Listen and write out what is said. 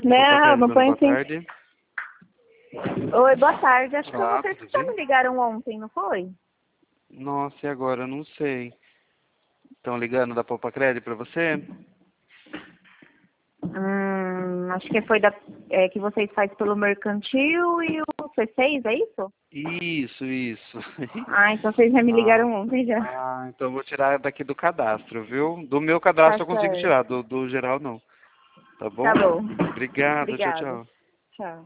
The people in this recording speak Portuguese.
Não, não põe boa assim. tarde. Oi, boa tarde. Acho que Olá, vocês tudo já bem? me ligaram ontem, não foi? Nossa, e agora? Eu não sei. Estão ligando da Poupa Crédito pra você? Acho que foi que vocês fazem pelo mercantil e o C6, é isso? Isso. Ah, então vocês já me Ah, ligaram ontem já. então eu vou tirar daqui do cadastro, viu? Do meu Tá cadastro eu consigo certo. tirar, do geral não. Tá Tá bom? bom. Obrigado, tchau, Obrigada. tchau. Tchau.